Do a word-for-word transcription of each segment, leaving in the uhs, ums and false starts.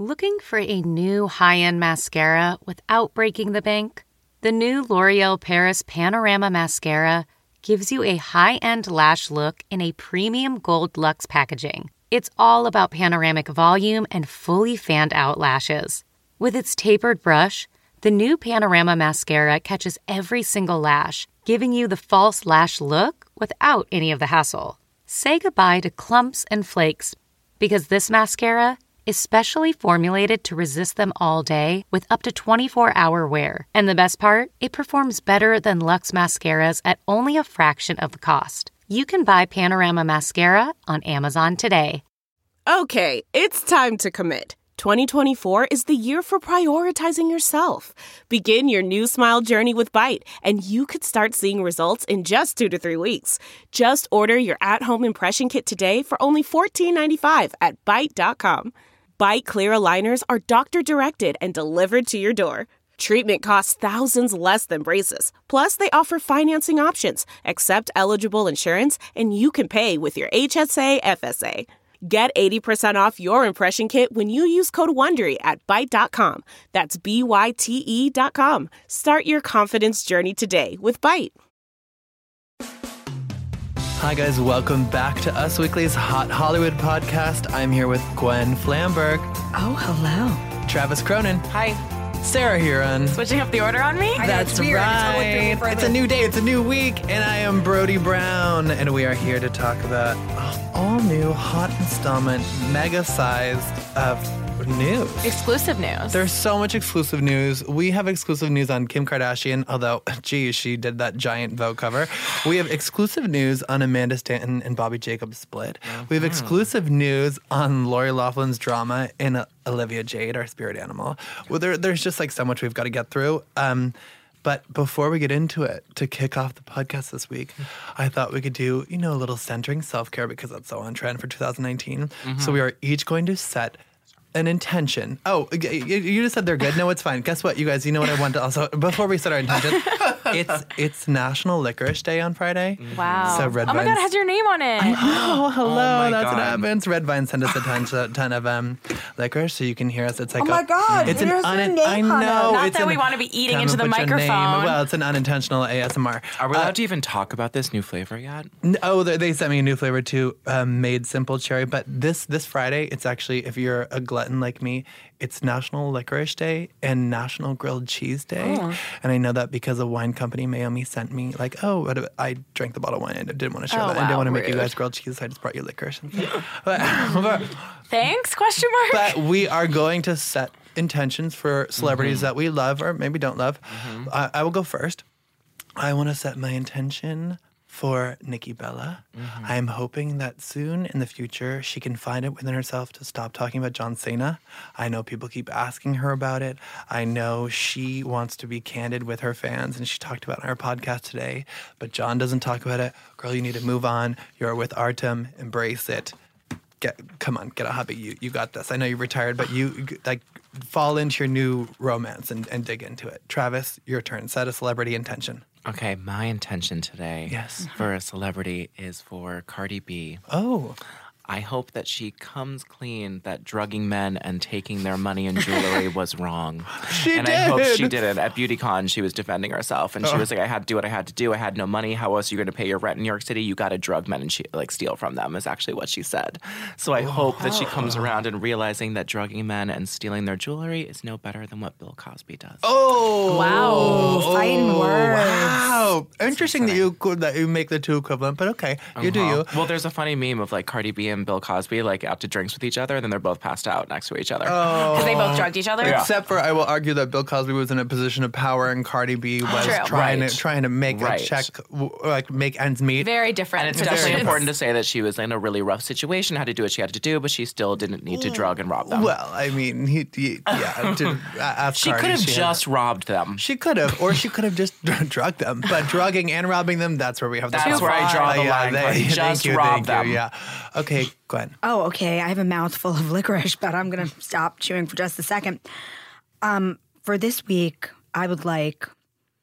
Looking for a new high-end mascara without breaking the bank? The new L'Oreal Paris Panorama Mascara gives you a high-end lash look in a premium gold luxe packaging. It's all about panoramic volume and fully fanned-out lashes. With its tapered brush, the new Panorama Mascara catches every single lash, giving you the false lash look without any of the hassle. Say goodbye to clumps and flakes, because this mascara is specially formulated to resist them all day with up to twenty-four hour wear. And the best part? It performs better than Luxe mascaras at only a fraction of the cost. You can buy Panorama Mascara on Amazon today. Okay, it's time to commit. twenty twenty-four is the year for prioritizing yourself. Begin your new smile journey with Byte, and you could start seeing results in just two to three weeks. Just order your at-home impression kit today for only fourteen ninety-five at byte dot com. Byte Clear aligners are doctor-directed and delivered to your door. Treatment costs thousands less than braces. Plus, they offer financing options, accept eligible insurance, and you can pay with your H S A F S A. Get eighty percent off your impression kit when you use code WONDERY at byte dot com. That's B Y T E dot com. Start your confidence journey today with Byte. Hi guys, welcome back to Us Weekly's Hot Hollywood podcast. I'm here with Gwen Flamberg. Oh, hello. Travis Cronin. Hi. Sarah Huron. Switching up the order on me? That's right. It's a new day, it's a new week, and I am Brody Brown, and we are here to talk about an all-new hot installment, mega-sized of news. Exclusive news. There's so much exclusive news. We have exclusive news on Kim Kardashian, although, geez, she did that giant Vogue cover. We have exclusive news on Amanda Stanton and Bobby Jacobs' split. Mm-hmm. We have exclusive news on Lori Loughlin's drama in uh, Olivia Jade, our spirit animal. Well, there, there's just like so much we've got to get through. Um, But before we get into it, to kick off the podcast this week, I thought we could do, you know, a little centering self-care because that's so on trend for two thousand nineteen. Mm-hmm. So we are each going to set an intention. Oh, you just said they're good. No, it's fine. Guess what, you guys? You know what I want to also, before we set our intention, it's it's National Licorice Day on Friday. Wow. So Red Oh my Vines, God, it has your name on it. Oh, hello. Oh That's God. what happens. Red Vine sent us a ton, a ton of um, licorice so you can hear us. It's like Oh my a, God, It's it an has your un- name I on it. know. Not it's that an- we want to be eating Come into and the put your name- microphone. Well, it's an unintentional A S M R. Are we Uh, allowed to even talk about this new flavor yet? N- Oh, they, they sent me a new flavor too, um, made simple cherry. But this this Friday, it's actually, if you're a glutton like me, it's National Licorice Day and National Grilled Cheese Day. Oh. And I know that because a wine company, Mayomi, sent me like, oh, what a- I drank the bottle of wine and I didn't want to share Oh, that. I didn't wow, want to make you rude. guys grilled cheese, so I just brought you licorice. And stuff. but, but, Thanks, question mark? but we are going to set intentions for celebrities Mm-hmm. that we love or maybe don't love. I, I will go first. I want to set my intention for Nikki Bella. Mm-hmm. I am hoping that soon in the future she can find it within herself to stop talking about John Cena. I know people keep asking her about it. I know she wants to be candid with her fans, and she talked about it on her podcast today, but John doesn't talk about it. Girl, you need to move on. You're with Artem. Embrace it. Get, come on, get a hobby. You you got this. I know you're retired, but you like fall into your new romance and, and dig into it. Travis, your turn. Set a celebrity intention. Okay, my intention today Yes. for a celebrity is for Cardi B. Oh. I hope that she comes clean that drugging men and taking their money and jewelry was wrong. She and I hope did. she did it. At BeautyCon, she was defending herself. And she Oh. was like, I had to do what I had to do. I had no money. How else are you going to pay your rent in New York City? You got to drug men and she, like steal from them is actually what she said. So I hope that she comes around and realizing that drugging men and stealing their jewelry is no better than what Bill Cosby does. Oh. Wow. Fighting words. Wow. Interesting that you could that you make the two equivalent, but okay. You do Uh-huh. you. Well, there's a funny meme of like Cardi B and Bill Cosby like out to drinks with each other, and then they're both passed out next to each other. Because they both drugged each other? Yeah. Except for, I will argue that Bill Cosby was in a position of power and Cardi B was True. trying Right. to trying to make Right. a check, w- like make ends meet. Very different. And it's definitely situations. important to say that she was in a really rough situation, had to do what she had to do, but she still didn't need to drug and rob them. Well, I mean, he, he yeah. To, ask she Cardi, could have had- just robbed them. She could have, or she could have just drugged them. But drugging and robbing them, that's where we have the That's problem. where I draw the Uh, yeah, line, they- Cardi. thank Just you, rob thank them. you, yeah. Okay, Gwen. Oh, okay. I have a mouthful of licorice, but I'm going to stop chewing for just a second. Um, for this week, I would like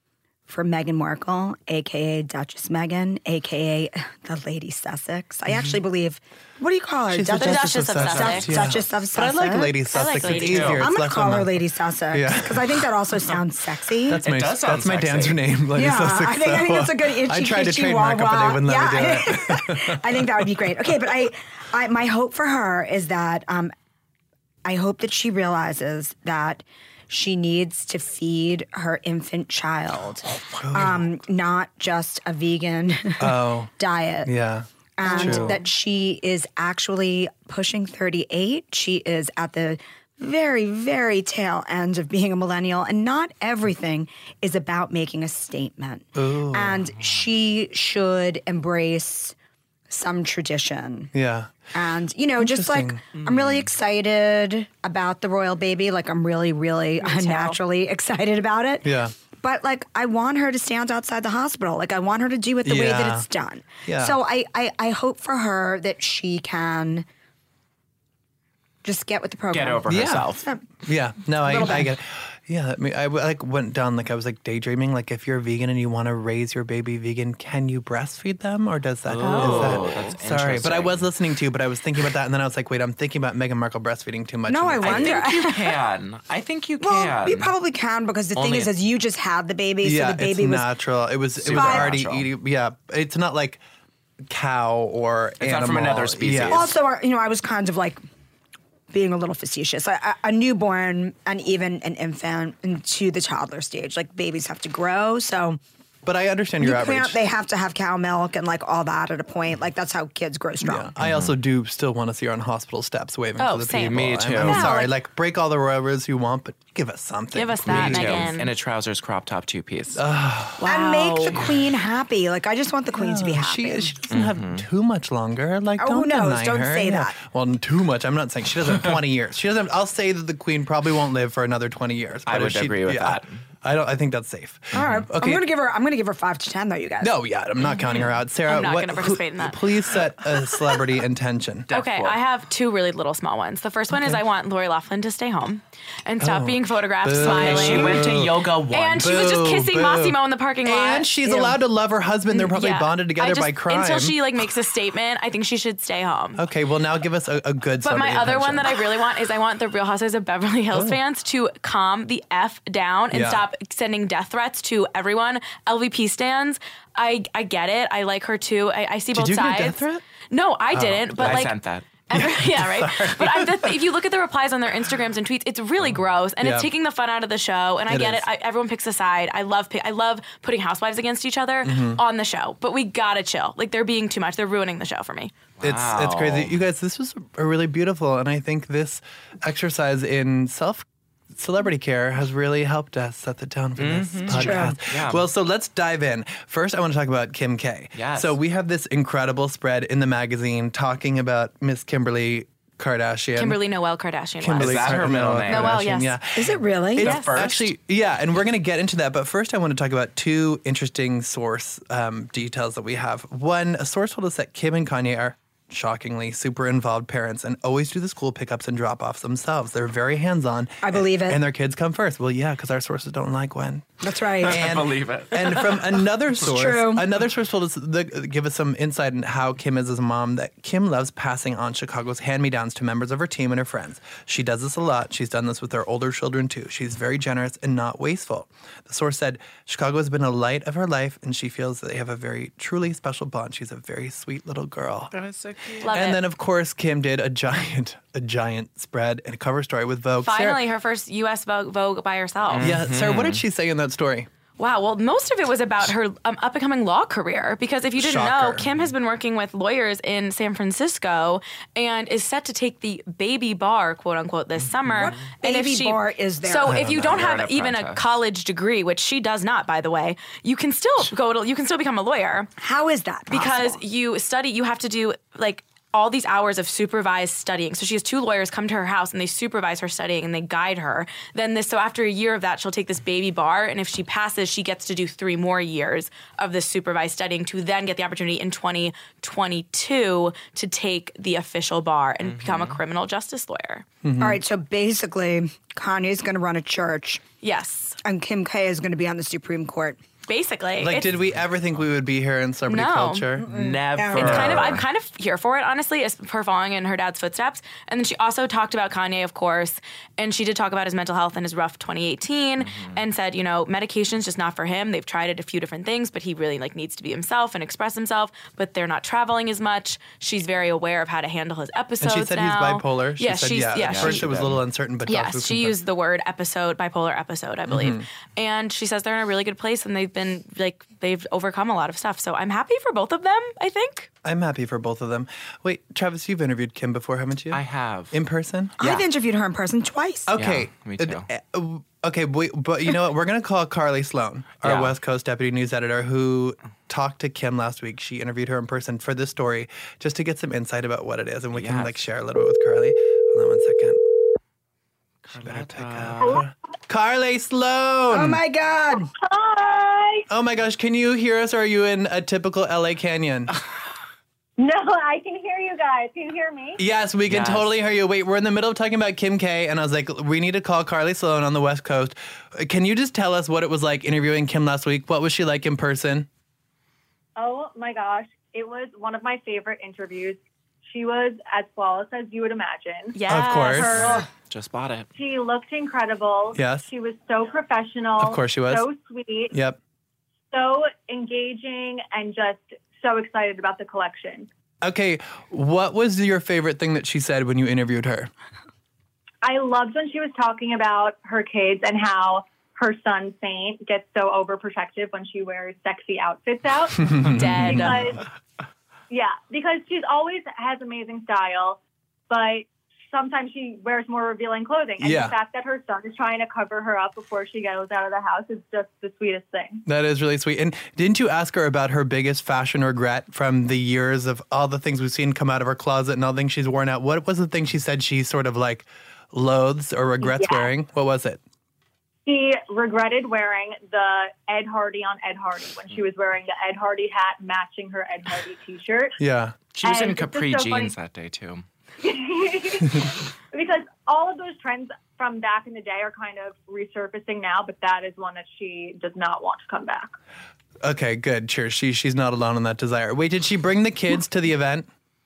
for Meghan Markle, a k a. Duchess Meghan, a k a the Lady Sussex. I actually believe, what do you call her? She's the the Duchess, Duchess of of Sussex. Sussex. yeah. Duchess of But I like Sussex. Lady Sussex. Lady it's too. easier. I'm It's going to less call on her the- Lady Sussex Yeah. because I think that also sounds sexy. That's It my does that's sound my sexy. dancer name, Lady yeah, Sussex. I think, I think so, that's a good itchy, I tried to itchy trademark it, but they wah-wah. wouldn't let me Yeah, do it. I think that would be great. Okay, but I, I my hope for her is that um, I hope that she realizes that she needs to feed her infant child, um, not just a vegan Oh, diet. yeah. And True. that she is actually pushing thirty-eight. She is at the very, very tail end of being a millennial, and not everything is about making a statement. And she should embrace some tradition. Yeah. And, you know, just like, Interesting. I'm really excited about the royal baby. Like, I'm really, really unnaturally excited about it. Yeah. But, like, I want her to stand outside the hospital. Like, I want her to do it the way that Yeah. it's done. Yeah. So I, I, I hope for her that she can just get with the program. Get over Yeah. herself. Yeah, no, I, Little I bit. get it. Yeah, I mean, I w- like went down like I was like daydreaming. Like, if you're vegan and you want to raise your baby vegan, can you breastfeed them, or does that? Oh, is that that's sorry, but I interesting. was listening to you, but I was thinking about that, and then I was like, wait, I'm thinking about Meghan Markle breastfeeding too much. No, I And I wonder. think you can. I think you Well, can. you probably can because the thing Only- is, is you just had the baby, yeah, so the baby it's was natural. It was it was Super already natural. eating. Yeah, it's not like cow or It's not animal. from another species. Yeah. Also, uh, you know, I was kind of like being a little facetious. A, a- a newborn and even an infant into the toddler stage, like babies have to grow. So But I understand you your can't, outrage. they have to have cow milk and like all that at a point. Like that's how kids grow strong. Yeah. I also do still want to see her on hospital steps waving Oh, to the same. people. Me I'm- too. I'm, Yeah, sorry, like- like break all the royal rules you want, but give us something. Give us that, please. Me too. Megan. In a trousers crop top two piece. And make the queen happy. Like I just want the queen to be happy. She she doesn't have too much longer. Like Oh, don't who knows? deny Don't her. say Yeah. that. Well, too much. I'm not saying she doesn't have twenty years. She doesn't. I'll say that the queen probably won't live for another twenty years. I but if would she- agree with yeah, that. I don't. I think that's safe. all right, Okay. I'm gonna give her. I'm gonna give her five to ten though, you guys. No, yeah, I'm not counting her out. Sarah, I'm not what, gonna participate in that. Please set a celebrity intention. Okay, for. I have two really little small ones. The first one is I want Lori Loughlin to stay home and stop being photographed Boo. smiling. She went to yoga once. and she was just Boo, kissing boo. Massimo in the parking lot. And she's allowed to love her husband. They're probably Yeah. bonded together I just, by crime. Until she like makes a statement, I think she should stay home. Okay, well now give us a, a good. But my celebrity other one intention. that I really want is I want the Real Housewives of Beverly Hills fans to calm the F down and Yeah. stop sending death threats to everyone. L V P stands. I I get it. I like her too. I, I see both you get a sides. death threat? No, I didn't. But I like sent that. Every, yeah, right. But I, the, if you look at the replies on their Instagrams and tweets, it's really gross, and Yeah. it's taking the fun out of the show. And I It get is. it. I, everyone picks a side. I love pi- I love putting housewives against each other Mm-hmm. on the show. But we gotta chill. Like they're being too much. They're ruining the show for me. It's it's crazy. Wow. You guys, this was a really beautiful, and I think this exercise in self celebrity care has really helped us set the tone for this podcast. Yeah. Well, so let's dive in. First, I want to talk about Kim K. Yes. So we have this incredible spread in the magazine talking about Miss Kimberly Kardashian. Kimberly Noel Kardashian. Kimberly Is that her Kar- middle Noel name? Noel, Kardashian, yes. Yeah. Is it really? It's Yes. first? actually, yeah, and we're going to get into that. But first, I want to talk about two interesting source um, details that we have. One, a source told us that Kim and Kanye are shockingly super involved parents and always do the school pickups and drop offs themselves. They're very hands on. I believe it. And their kids come first. Well, yeah, because our sources don't like Gwen. That's right. I believe it. And from another source, true. another source told us, the, give us some insight on how Kim is as a mom, that Kim loves passing on Chicago's hand-me-downs to members of her team and her friends. She does this a lot. She's done this with her older children, too. She's very generous and not wasteful. The source said, Chicago has been a light of her life, and she feels that they have a very, truly special bond. She's a very sweet little girl. That is so cute. Love and it. then, of course, Kim did a giant, a giant spread and a cover story with Vogue. Finally, Sarah, her first U S Vogue, Vogue by herself. yeah, Sarah, what did she say in that story? Wow. Well, most of it was about her um, up and coming law career because if you didn't Shocker. know, Kim has been working with lawyers in San Francisco and is set to take the baby bar, quote unquote, this summer. What and if baby she, bar is there? So I if don't you know. don't You're have an even a apprentice. college degree, which she does not, by the way, you can still go to you can still become a lawyer How is that because possible? you study. You have to do like. all these hours of supervised studying. So she has two lawyers come to her house and they supervise her studying and they guide her. Then this, so after a year of that, she'll take this baby bar, and if she passes, she gets to do three more years of this supervised studying to then get the opportunity in twenty twenty-two to take the official bar and become a criminal justice lawyer. All right, so basically, Kanye's going to run a church, Yes. and Kim K is going to be on the Supreme Court. basically. Like, It's- did we ever think we would be here in celebrity No. culture? Never. It's kind of I'm kind of here for it, honestly, as her following in her dad's footsteps. And then she also talked about Kanye, of course, and she did talk about his mental health and his rough twenty eighteen, Mm-hmm. and said, you know, medication's just not for him. They've tried it a few different things, but he really like needs to be himself and express himself. But they're not traveling as much. She's very aware of how to handle his episodes. And she said now. he's bipolar. She yeah, said, she's yeah. yeah. At she- first, it was a little uncertain, but Yes, doctors she confirmed. used the word episode, bipolar episode, I believe. Mm-hmm. And she says they're in a really good place and they've been like they've overcome a lot of stuff. So I'm happy for both of them, I think. I'm happy for both of them. Wait, Travis, you've interviewed Kim before, haven't you? I have. In person? I've interviewed her in person twice. Okay. Yeah, me too. Uh, uh, Okay, wait, but you know what? We're going to call Carly Sloan, our Yeah. West Coast deputy news editor, who talked to Kim last week. She interviewed her in person for this story just to get some insight about what it is, and we can Yes. like share a little bit with Carly. Hold on one second. She better pick up. Carly Sloan! Oh my God. Hi. Oh my gosh, can you hear us, or are you in a typical L A canyon? No, I can hear you guys. Can you hear me? Yes, we can Yes. totally hear you. Wait, we're in the middle of talking about Kim K, and I was like, we need to call Carly Sloan on the West Coast. Can you just tell us what it was like interviewing Kim last week? What was she like in person? Oh my gosh. It was one of my favorite interviews. She was as flawless as you would imagine. Yes. Of course. Her, Just bought it. she looked incredible. Yes. She was so professional. Of course she was. So sweet. Yep. So engaging and just so excited about the collection. Okay, what was your favorite thing that she said when you interviewed her? I loved when she was talking about her kids and how her son Saint gets so overprotective when she wears sexy outfits out. Dead. because yeah, because she's always has amazing style, but sometimes she wears more revealing clothing. And Yeah. the fact that her son is trying to cover her up before she goes out of the house is just the sweetest thing. That is really sweet. And didn't you ask her about her biggest fashion regret from the years of all the things we've seen come out of her closet and all the things she's worn out? What was the thing she said she sort of like loathes or regrets Yeah. wearing? What was it? She regretted wearing the Ed Hardy on Ed Hardy when she was wearing the Ed Hardy hat matching her Ed Hardy t-shirt. Yeah. She was And in it's just capri so jeans funny. that day, too. Because all of those trends from back in the day are kind of resurfacing now, but that is one that she does not want to come back. Okay, good. Cheers. She, she's not alone in that desire. Wait, did she bring the kids to the event?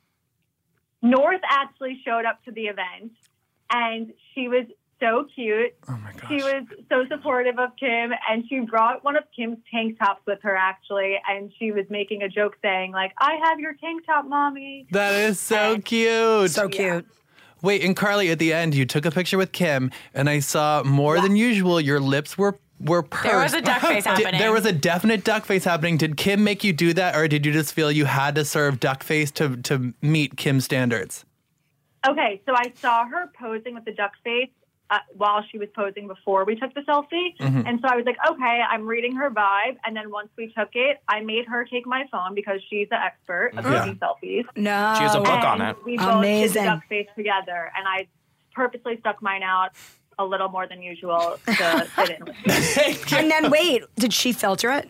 North actually showed up to the event, and she was so cute. Oh my gosh. She was so supportive of Kim, and she brought one of Kim's tank tops with her, actually, and she was making a joke saying, like, I have your tank top, Mommy. That is so cute. So cute. Wait, and Carly, at the end, you took a picture with Kim, and I saw more than usual, your lips were were pursed. There was a duck face Did- happening. there was a definite duck face happening. Did Kim make you do that, or did you just feel you had to serve duck face to, to meet Kim's standards? Okay, so I saw her posing with the duck face uh, while she was posing before we took the selfie. Mm-hmm. And so I was like, okay, I'm reading her vibe. And then once we took it, I made her take my phone because she's the expert of Yeah. taking selfies. No. She has a book on And it. we both Amazing. did the duck face together. And I purposely stuck mine out a little more than usual to fit in with me. And then wait, did she filter it?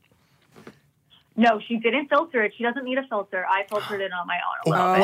No, she didn't filter it. She doesn't need a filter. I filtered it on my own a little bit.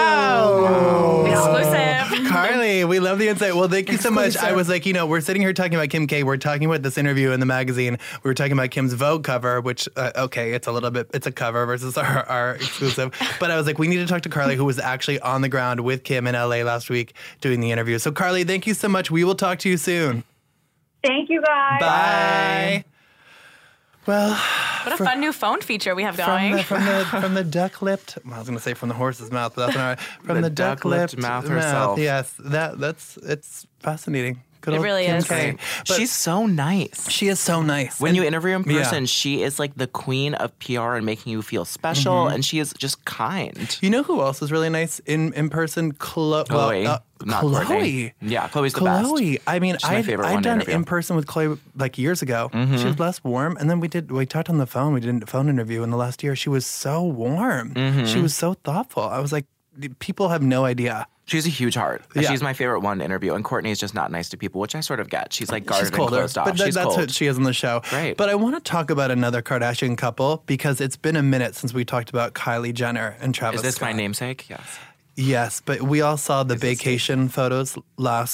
Wow. Exclusive. Carly, we love the insight. Well, thank you so much. I Exclusive. was like, you know, we're sitting here talking about Kim K. We're talking about this interview in the magazine. We were talking about Kim's Vogue cover, which, uh, okay, it's a little bit, it's a cover versus our, our exclusive. But I was like, we need to talk to Carly, who was actually on the ground with Kim in L A last week doing the interview. So, Carly, thank you so much. We will talk to you soon. Thank you, guys. Bye. Well, What a fun new phone feature we have from going. the, from the from the duck-lipped, well, I was going to say from the horse's mouth, but that's not right. From the, The duck-lipped, duck-lipped mouth herself. Yes, that that's it's fascinating. Good It old really Kim is. K. But She's so nice. she is so nice. When And- you interview in Yeah. person, she is like the queen of P R and making you feel special, Mm-hmm. and she is just kind. You know who else is really nice in, in person? Chloe. Chloe, Well, uh, not Chloe. Courtney. Yeah, Chloe's the Chloe. best. I mean, She's my I've, favorite I've one to done interview. Mm-hmm. in person with Chloe like years ago. She was less warm, and then we did. We talked on the phone. We did a phone interview in the last year. She was so warm. Mm-hmm. She was so thoughtful. I was like, people have no idea. She's a huge heart. And Yeah. She's my favorite one to interview. And Courtney is just not nice to people, which I sort of get. She's like guarded She's colder, and closed off. but th- She's that's cold. what she is on the show. Right. But I want to talk about another Kardashian couple because it's been a minute since we talked about Kylie Jenner and Travis Is this my Scott. namesake? Yes. Yes, but we all saw the vacation photos last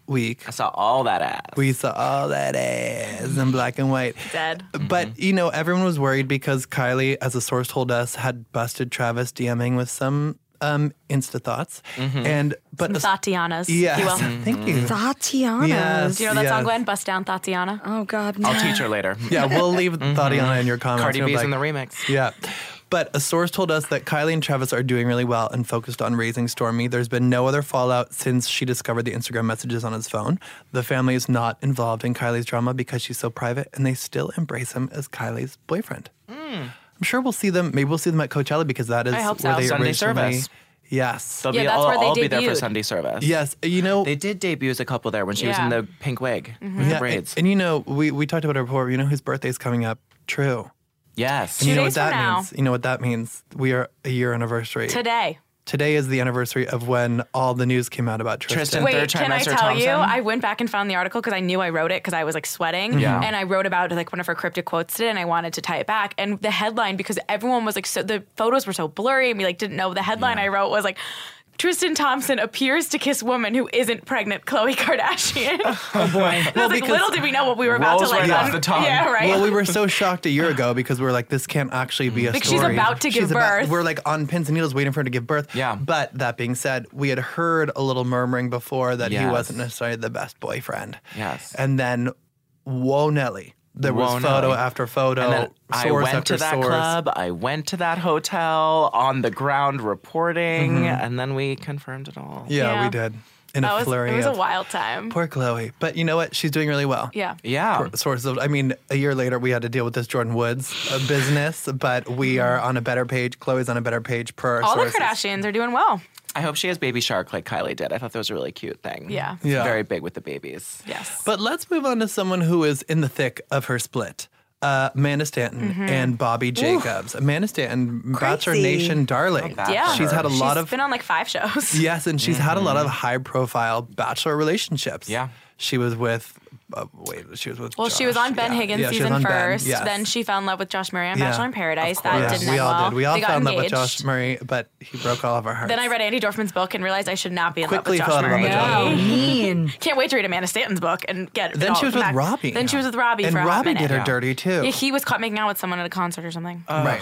week. I saw all that ass. We saw all that ass in black and white. Dead. But, you know, everyone was worried because Kylie, as a source told us, had busted Travis DMing with some um, Insta thoughts. Mm-hmm. And but Some Tatianas, yes, if you will. thank you. Tatiana. Yes. Do you know that yes. song, Gwen? Bust Down Tatiana? Oh, God, no. I'll teach her later. Yeah, we'll leave Tatiana in your comments. Cardi We'll be B's like- in the remix. Yeah. But a source told us that Kylie and Travis are doing really well and focused on raising Stormy. There's been no other fallout since she discovered the Instagram messages on his phone. The family is not involved in Kylie's drama because she's so private, and they still embrace him as Kylie's boyfriend. Mm. I'm sure we'll see them. Maybe we'll see them at Coachella because that is I hope where so. they Sunday originally. service. Yes. They'll Yeah, be that's all, where they all be there for debuted. Sunday service. Yes. You know. They did debuts a couple there when she was in Yeah. the pink wig with yeah, the and, braids. and you know, we, we talked about it before. You know whose birthday's coming up? True. yes. And you Two know days what that from now. means? You know what that means? We are a year anniversary. Today. Today is the anniversary of when all the news came out about Tristan. Tristan. Wait, Third can I trimester tell you? Thompson? I went back and found the article because I knew I wrote it because I was like sweating. Yeah. And I wrote about like one of her cryptic quotes today and I wanted to tie it back. And the headline, because everyone was like, so the photos were so blurry and we like didn't know. The headline I wrote was like, Tristan Thompson appears to kiss woman who isn't pregnant, Khloe Kardashian. Oh boy. And I was like, because- little did we know what we were about Rolls to like. right off un- the tongue. Yeah, right. Well, we were so shocked a year ago because we were like, this can't actually be a Like, she's story. about to give She's about- birth. we're like on pins and needles waiting for her to give birth. Yeah. But that being said, we had heard a little murmuring before that he Yes. wasn't necessarily the best boyfriend. Yes. And then, whoa, Nelly. There was Whoa, photo Nelly. after photo. And then I source went after to that source. club. I went to that hotel on the ground reporting, and then we confirmed it all. Yeah, Yeah. we did. In that a was, flurry it was of a wild time. poor Chloe. But you know what? She's doing really well. Yeah. Yeah. Sources of, I mean, a year later, we had to deal with this Jordan Woods uh, business, but we are on a better page. Chloe's on a better page per our All sources. the Kardashians are doing well. I hope she has baby shark like Kylie did. I thought that was a really cute thing. Yeah. It's Yeah. very big with the babies. Yes. But let's move on to someone who is in the thick of her split. Uh, Amanda Stanton Mm-hmm. and Bobby Jacobs. Amanda Stanton, Bachelor Crazy. Nation darling. Bad Yeah. for She's her. had a lot She's of been on like five shows. yes, and she's had a lot of high profile Bachelor relationships. Yeah. She was with. Uh, wait, she was with. Well, she was Josh. on Ben Yeah. Higgins Yeah, she was season on Ben, first. yes. Then she fell in love with Josh Murray on Yeah. Bachelor in Paradise. Of That course. didn't we end all well. did. We all they got fell in love with engaged. Josh Murray, but he broke all of our hearts. Then I read Andy Dorfman's book and realized I should not be in Quickly love with fell Josh in love Murray. with Josh. Oh, mean. Can't wait to read Amanda Stanton's book and get. it Then all she was with back. Robbie. Then she was with Robbie and for a hot Robbie minute. did her Yeah. dirty too. Yeah, he was caught making out with someone at a concert or something. Right.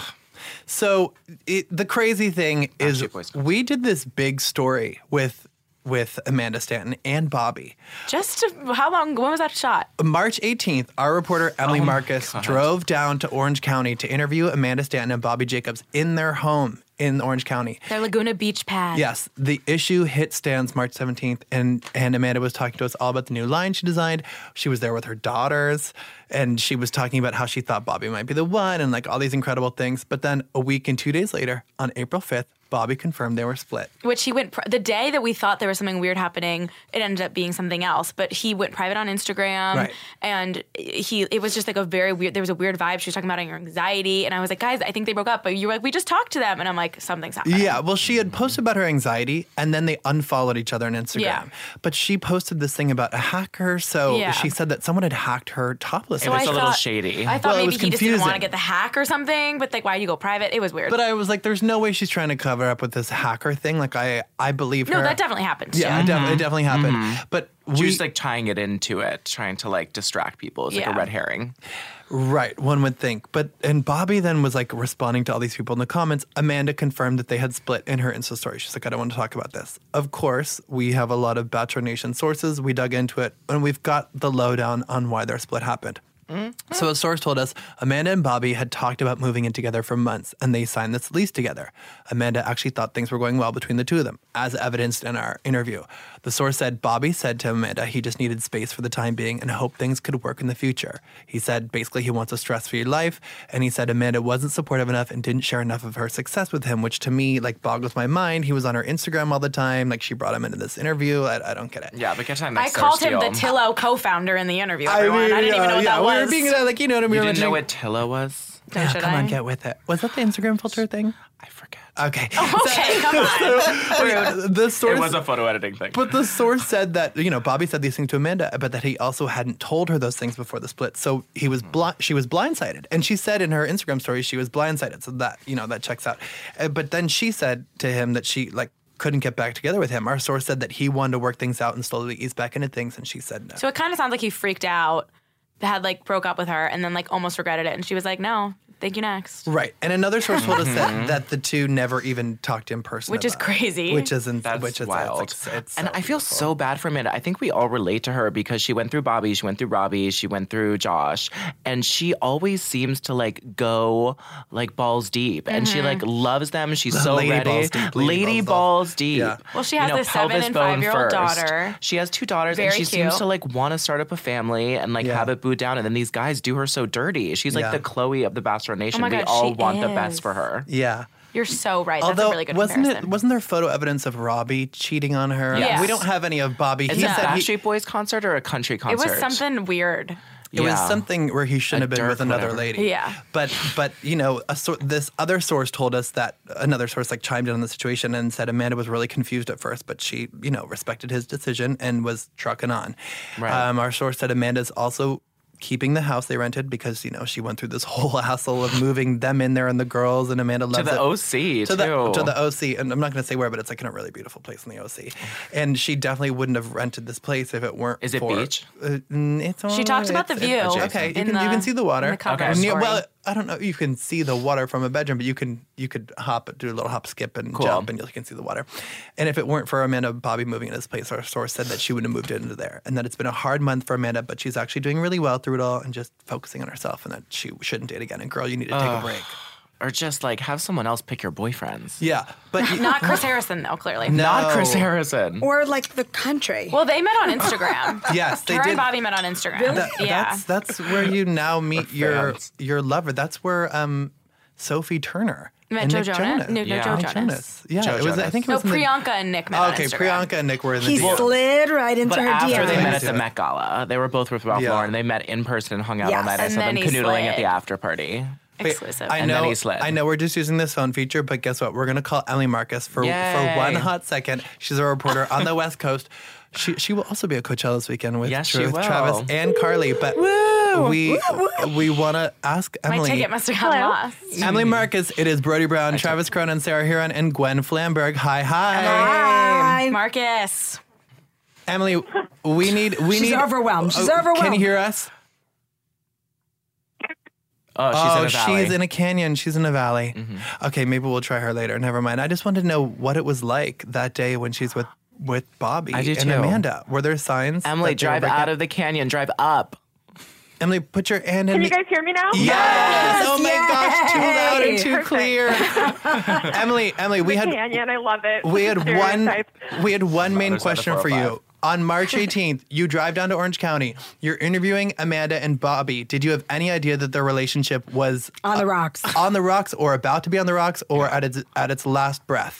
So it, the crazy thing is, Backstreet Boys. we did this big story with with Amanda Stanton and Bobby. Just to, how long? When was that shot? March eighteenth, our reporter Emily Marcus drove down to Orange County to interview Amanda Stanton and Bobby Jacobs in their home in Orange County. Their Laguna Beach pad. Yes, the issue hit stands March seventeenth, and, and Amanda was talking to us all about the new line she designed. She was there with her daughters, and she was talking about how she thought Bobby might be the one and like all these incredible things. But then a week and two days later, on April fifth, Bobby confirmed they were split. Which he went, pri- the day that we thought there was something weird happening, it ended up being something else. But he went private on Instagram. Right. And he, it was just like a very weird, there was a weird vibe. She was talking about her anxiety. And I was like, guys, I think they broke up. But you were like, we just talked to them. And I'm like, something's happening. Yeah, well, she had posted about her anxiety, and then they unfollowed each other on Instagram. Yeah. But she posted this thing about a hacker, so Yeah. she said that someone had hacked her topless. It was image. a little shady. I thought Well, it maybe was he just didn't want to confusing. get the hack or something. But like, why do you go private? It was weird. But I was like, there's no way she's trying to cover up with this hacker thing. Like, I, I believe no, her. that definitely happened. Yeah, it, def- it definitely happened. But She we, was like tying it into it, trying to like distract people. It's like Yeah. a red herring. right, one would think. But and Bobby then was like responding to all these people in the comments. Amanda confirmed that they had split in her Insta story. She's like, I don't want to talk about this. Of course, we have a lot of Bachelor Nation sources. We dug into it, and we've got the lowdown on why their split happened. So a source told us Amanda and Bobby had talked about moving in together for months, and they signed this lease together. Amanda actually thought things were going well between the two of them, as evidenced in our interview. The source said Bobby said to Amanda he just needed space for the time being and hoped things could work in the future. He said basically he wants a stress-free life, and he said Amanda wasn't supportive enough and didn't share enough of her success with him, which to me like boggles my mind. He was on her Instagram all the time, like she brought him into this interview. I, I don't get it. Yeah, but get time I next called him Thursday. the Tillo co-founder in the interview, everyone. I, didn't even know what yeah, that we was. were being uh, like, you know what I mean? You We were didn't know mentioning- what Tillo was? Yeah, Should come I? on, get with it. Was that the Instagram filter thing? I forget. Okay. Okay, come on. So, the source, It was a photo editing thing. but the source said that, you know, Bobby said these things to Amanda, but that he also hadn't told her those things before the split. So he was bli- she was blindsided. And she said in her Instagram story she was blindsided. So that, you know, that checks out. Uh, But then she said to him that she, like, couldn't get back together with him. Our source said that he wanted to work things out and slowly ease back into things, and she said no. So it kind of sounds like he freaked out, had like broke up with her, and then like almost regretted it. And she was like, no, thank you next. Right. And another source told us that, that the two never even talked in person. Which is about it. crazy. Which isn't, That's which is wild. It's, like, it's and so I feel beautiful. so bad for Amanda. I think we all relate to her because she went through Bobby, she went through Robbie, she went through Josh, and she always seems to like go like balls deep, and she like loves them. She's so Lady ready, balls deep, lady lady balls balls off. deep. Yeah. Well, she has You know, a seven pelvis and bone five-year-old first. daughter. She has two daughters, Very and she seems cute. to like want to start up a family and like Yeah. have it booed down. And then these guys do her so dirty. She's like Yeah. the Chloe of the Bachelor Nation. Oh my we God, all she want the is. best for her. Yeah. You're so right. Although, That's a really good wasn't comparison. it wasn't there photo evidence of Robbie cheating on her? Yes. We don't have any of Bobby. Is he it a said he, Backstreet Boys concert or a country it concert? was something weird. it was Yeah. something where he shouldn't A have been Dirk, with another whatever. lady. Yeah. But but you know, a sor- this other source told us that another source like chimed in on the situation and said Amanda was really confused at first, but she you know respected his decision and was trucking on. Right. Um, our source said Amanda's also keeping the house they rented because you know she went through this whole hassle of moving them in there and the girls, and Amanda loves to the it. O C to too. the to the O C, and I'm not going to say where, but it's like in a really beautiful place in the O C. And she definitely wouldn't have rented this place if it weren't. Is it for, beach? Uh, mm, it's She all- talked about the it's- view it's- Okay, you in can you the- can see the water. in the cover Okay. And you- story. well, I don't know. You can see the water from a bedroom, but you can you could hop, do a little hop, skip, and Cool. jump, and you can see the water. And if it weren't for Amanda and Bobby moving into this place, our source said that she would have moved into there, and that it's been a hard month for Amanda, but she's actually doing really well through it all, and just focusing on herself, and that she shouldn't date again. And girl, you need to take a break. Or just like have someone else pick your boyfriends. Yeah, but you- Not Chris Harrison, though, clearly. No. Not Chris Harrison. Or like the country. Well, they met on Instagram. yes, they Her did. and Bobby met on Instagram. That- Yeah. That's that's where you now meet your fans. your lover. That's where um, Sophie Turner Met and Joe Nick Jonas? Jonas. No, no, Yeah. Joe Nick Jonas. Yeah, Joe it was. I Jonas. think it No, was in the, Priyanka and Nick met Oh, on okay, Instagram. Priyanka and Nick were in the he D Ms. slid right into But her after D Ms. they met at Yeah. the Met Gala, they were both with Ralph Yeah. Lauren. They met in person and hung out Yes. all night. I And saw then them he canoodling at slid. the after party. Wait, Exclusive. I And know. then he slid. I know we're just using this phone feature, but guess what? We're gonna call Emily Marcus for for Yay. one hot second. She's a reporter on the West Coast. She she will also be at Coachella this weekend with, Yes, Tra- she with will. Travis and Carly. But we we want to ask My Emily. ticket must have gotten Hello. lost. Emily Marcus, it is Brody Brown, Travis Cronin, Sarah Huron, and Gwen Flamberg. Hi, hi. Hi. Marcus. Emily, we need we She's need overwhelmed. She's Oh, overwhelmed. Can you hear us? Oh, she's oh, in a valley. she's in a canyon. She's in a valley. Okay, maybe we'll try her later. Never mind. I just wanted to know what it was like that day when she's with with Bobby I do and too. Amanda. Were there signs? Emily, that they were drive breaking out up? of the canyon. Drive up. Emily, put your hand in. Can me. you guys hear me now? Yes! Oh my gosh! Too loud and Yay! too clear. Emily, Emily, we had Canyon, I love it. we had one Stereotype. we had one main Other side of question for four oh you. five. On March eighteenth, you drive down to Orange County. You're interviewing Amanda and Bobby. Did you have any idea that their relationship was On the rocks. on the rocks, or about to be on the rocks, or at its at its last breath?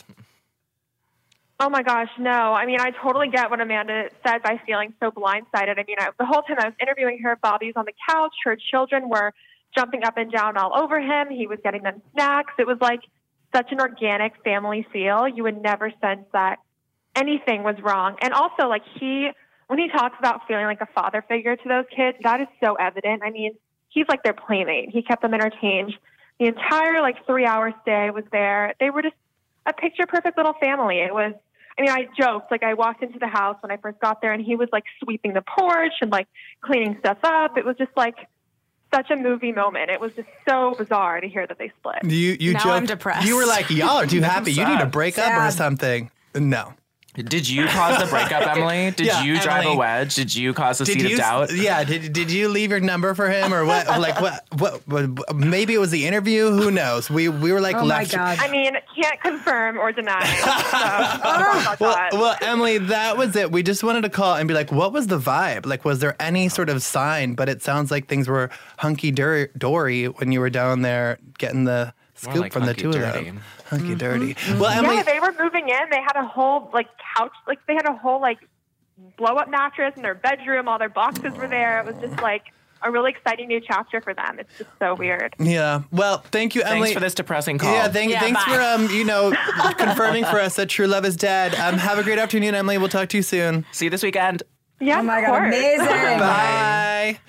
Oh my gosh, no. I mean, I totally get what Amanda said by feeling so blindsided. I mean, I, the whole time I was interviewing her, Bobby's on the couch. Her children were jumping up and down all over him. He was getting them snacks. It was like such an organic family feel. You would never sense that anything was wrong. And also, like, he, when he talks about feeling like a father figure to those kids, that is so evident. I mean, he's like their playmate. He kept them entertained. The entire, like, three-hour stay was there. They were just a picture-perfect little family. It was, I mean, I joked, like, I walked into the house when I first got there, and he was, like, sweeping the porch and, like, cleaning stuff up. It was just, like, such a movie moment. It was just so bizarre to hear that they split. You you Now joked, I'm depressed. You were like, y'all are too happy. You need to sad. break up or Sad. something. No. Did you cause the breakup, Emily? Did Yeah, you drive Emily. a wedge? Did you cause a Did seed you? of doubt? Yeah. Did Did you leave your number for him or what? Like what? What? what maybe it was the interview. Who knows? We we were like Oh my left. God. I mean, can't confirm or deny. So, dot, Well, dot. well, Emily, that was it. We just wanted to call and be like, what was the vibe? Like, was there any sort of sign? But it sounds like things were hunky dory when you were down there getting the More scoop like from the two hunky-dory. of them. Hunky dirty. Well, Emily, yeah, they were moving in. They had a whole like couch, like they had a whole like blow up mattress in their bedroom. All their boxes were there. It was just like a really exciting new chapter for them. It's just so weird. yeah. Well, thank you, Emily. Thanks for this depressing call. Yeah, thank, Yeah, thanks bye. for um, you know, confirming for us that true love is dead. Um, have a great afternoon, Emily. We'll talk to you soon. See you this weekend. Yeah, Oh my of God, course. amazing. Bye.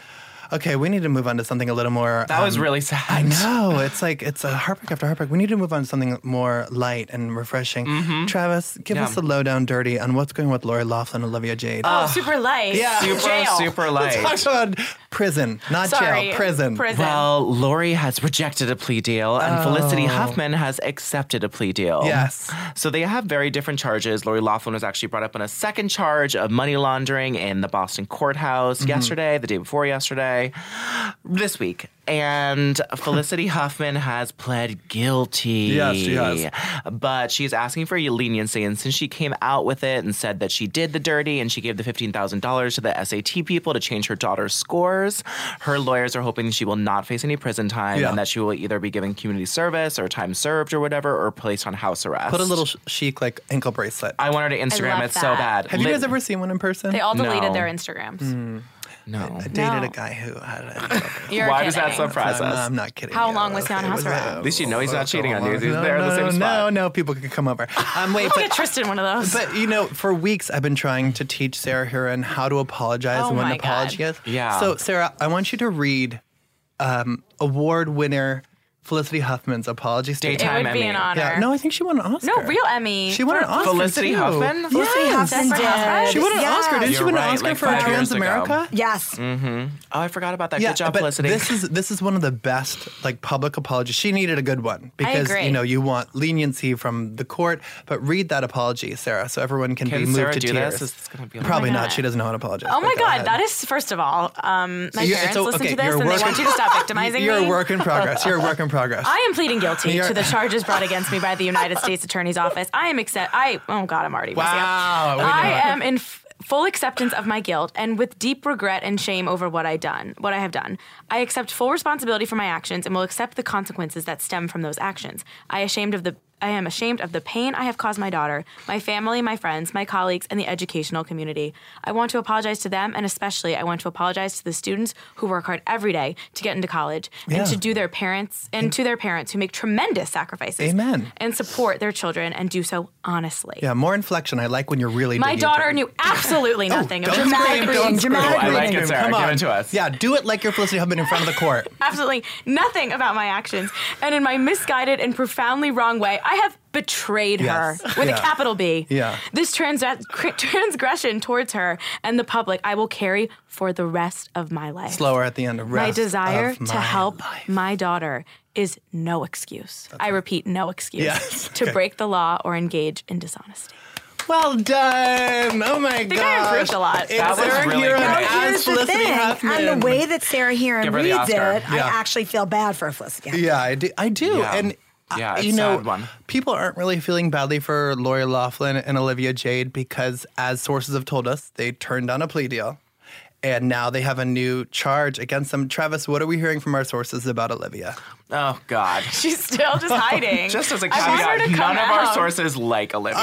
Okay, we need to move on to something a little more. That was um, really sad. I know. It's like it's a heartbreak after heartbreak. We need to move on to something more light and refreshing. Travis, give Yeah. us the lowdown dirty on what's going on with Lori Loughlin and Olivia Jade. Oh, super light. Yeah. Super, Jail. super light. Talk about prison, not Sorry. jail. Prison. Prison. Well, Lori has rejected a plea deal, and Felicity Huffman has accepted a plea deal. Yes. So they have very different charges. Lori Loughlin was actually brought up on a second charge of money laundering in the Boston courthouse yesterday, the day before yesterday, this week. And Felicity Huffman has pled guilty. Yes, she has. But she's asking for leniency. And since she came out with it and said that she did the dirty and she gave the fifteen thousand dollars to the S A T people to change her daughter's scores, her lawyers are hoping she will not face any prison time Yeah. and that she will either be given community service or time served or whatever or placed on house arrest. Put a little sh- chic like ankle bracelet. I want her to Instagram love it so that. bad. Have you Li- guys ever seen one in person? They all deleted No. their Instagrams. No. I dated No. a guy who had a. You're Why does that kidding. surprise I'm, us? not, I'm not kidding. How you. long was he on It house a- arrest? At least you know he's not cheating on you. He's no, there in the no, same no, spot. No, no, people could come over. Um, wait, We'll but, get Tristan one of those. but you know, for weeks I've been trying to teach Sarah Huron how to apologize Oh and what an my apology God. is. Yeah. So, Sarah, I want you to read um, award winner Felicity Huffman's apology statement. it Daytime would be Emmy. an honor. Yeah, no, I think she won an Oscar. No, real Emmy. She won an For- Oscar. Felicity too. Huffman? Felicity Yes. Huffman That's for Housewives? did. She won an Yes. Oscar. Didn't she You're win an right, Oscar like for five years Transamerica? Yes. Oh, I forgot about that. Yeah, Good job, but Felicity. this is this is one of the best like public apologies. She needed a good one because agree. you know you want leniency from the court. But read that apology, Sarah, so everyone can, Can be moved Sarah to do tears. this? Is this gonna be Probably Oh my not. God. She doesn't know how to apologize. Oh but my go God, ahead. that is, first of all, um, my You're- parents so, listen okay, to this you're and they working- want you to stop victimizing You're me. a work in progress. You're a work in progress. I am pleading guilty You're- to the charges brought against me by the United States Attorney's Office. I am accept. I oh God, I'm already messing up. Wow, we I know. am in f- full acceptance of my guilt and with deep regret and shame over what I done, what I have done. I accept full responsibility for my actions and will accept the consequences that stem from those actions. I ashamed of the. I am ashamed of the pain I have caused my daughter, my family, my friends, my colleagues, and the educational community. I want to apologize to them, and especially I want to apologize to the students who work hard every day to get into college Yeah. and to do their parents and to their parents who make tremendous sacrifices Amen. and support their children and do so honestly. yeah, more inflection. I like when you're really. My digging daughter into it. knew absolutely nothing Don't of Dramatic scream, reading, don't dramatic scream. I like reading. it, Sarah. Come Give on. it to us. Yeah, do it like you're Felicity Huffman in front of the court. Absolutely nothing about my actions. And in my misguided and profoundly wrong way, I have betrayed Yes. her with Yeah. a capital B. Yeah. This trans- transgression towards her and the public, I will carry for the rest of my life. Slower at the end. Of My rest desire of to my help life. my daughter is no excuse. I repeat, no excuse Yes. to Okay. break the law or engage in dishonesty. Well done. Oh my think I gosh. improved a lot. It's That was Sarah really Huron good. as Now, Here's the Felicity thing, Huffman. and the way that Sarah Huron Give her the reads it, Oscar. I Yeah. actually feel bad for Felicity Huffman. Yeah, I do. I do. Yeah. And uh, Yeah, it's you know, a sad one. people aren't really feeling badly for Lori Loughlin and Olivia Jade because, as sources have told us, they turned down a plea deal, and now they have a new charge against them. Travis, what are we hearing from our sources about Olivia? Oh, God. She's still just hiding. Just as a I want her caveat, to come none of our out. sources like Olivia.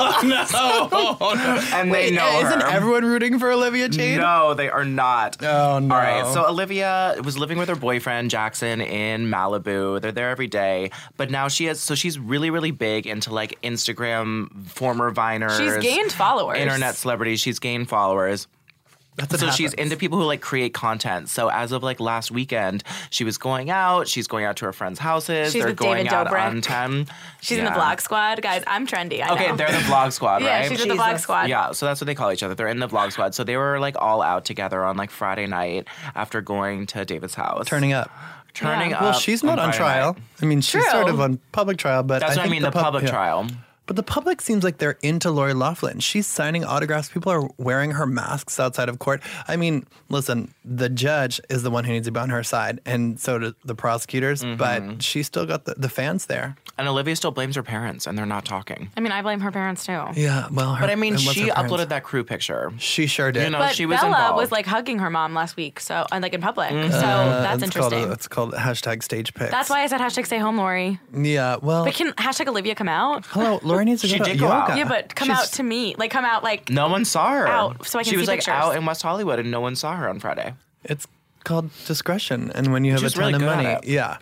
And they know Isn't her. everyone rooting for Olivia Jade? No, they are not. Oh, no. All right, so Olivia was living with her boyfriend Jackson in Malibu. They're there every day, but now she has. So she's really, really big into like Instagram, former Viners. She's gained followers. Internet celebrities. She's gained followers. That's what So she's happens. into people who like create content. So as of like last weekend, she was going out. She's going out to her friends' houses. She's They're with going David out Dobrik. on ten. She's in the Yeah. vlog squad. Guys, I'm trendy. I Okay, know. they're the vlog squad, yeah, right? she's with the vlog Jesus. squad. Yeah, so that's what they call each other. They're in the vlog squad. So they were like all out together on like Friday night after going to David's house. turning up. Turning Yeah. up. Well, she's not on Friday trial. night. I mean, she's True. sort of on public trial, but That's I what I think mean, the, pub- public yeah. trial. But the public seems like they're into Lori Loughlin. She's signing autographs. People are wearing her masks outside of court. I mean, listen, the judge is the one who needs to be on her side, and so do the prosecutors. Mm-hmm. But she's still got the, the fans there. And Olivia still blames her parents, and they're not talking. I mean, I blame her parents too. Yeah, well, her, But I mean, and what's she her parents? uploaded that crew picture. She sure did. You know, But she was Bella involved. was like hugging her mom last week, so and like in public. So Uh, that's it's interesting. Called, it's called hashtag stage pics. That's why I said hashtag stay home, Lori. Yeah, well, But can hashtag Olivia come out? hello, Lori needs to She go to did go yoga. out. Yeah, but come She's- out to me. Like come out like No one saw her. Out, so I can she was see like pictures. out in West Hollywood, and no one saw her on Friday. It's called discretion, and when you have She's a ton really of good at money, it. yeah.